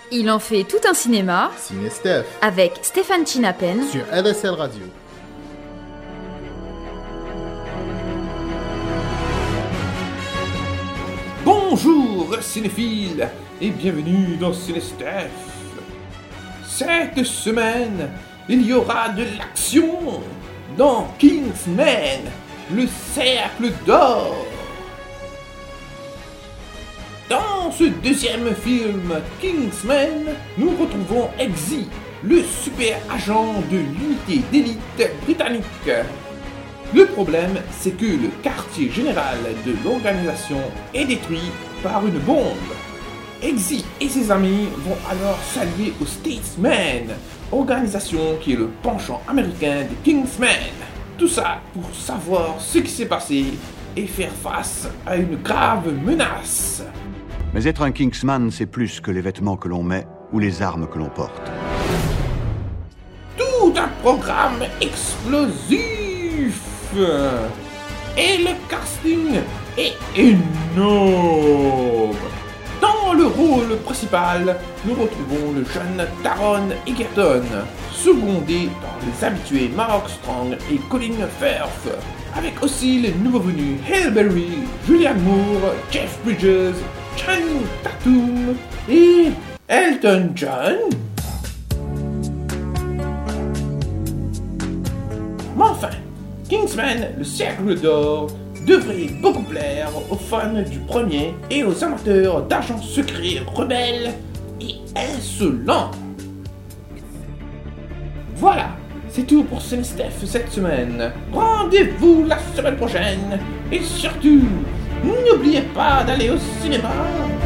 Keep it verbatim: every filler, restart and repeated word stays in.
Il en fait tout un cinéma. Ciné Steph. Avec Stéphane Chinapen. Sur L S L Radio. Bonjour cinéphiles et bienvenue dans Ciné Steph. Cette semaine, il y aura de l'action dans Kingsman, le cercle d'or. Dans ce deuxième film, Kingsman, nous retrouvons Eggsy, le super agent de l'unité d'élite britannique. Le problème, c'est que le quartier général de l'organisation est détruit par une bombe. Eggsy et ses amis vont alors s'allier aux Statesmen, organisation qui est le penchant américain des Kingsmen. Tout ça pour savoir ce qui s'est passé et faire face à une grave menace. Mais être un Kingsman, c'est plus que les vêtements que l'on met ou les armes que l'on porte. Tout un programme explosif. Et le casting est énorme. Dans le rôle principal, nous retrouvons le jeune Taron Egerton, secondé par les habitués Mark Strong et Colin Firth, avec aussi les nouveaux venus Halle Berry, Julianne Moore, Jeff Bridges, Channing Tatum et Elton John. Mais enfin, Kingsman, le cercle d'or, devrait beaucoup plaire aux fans du premier et aux amateurs d'agents secrets rebelles et insolents. Voilà, c'est tout pour Ciné Steph cette semaine. Rendez-vous la semaine prochaine et surtout, n'oubliez pas d'aller au cinéma.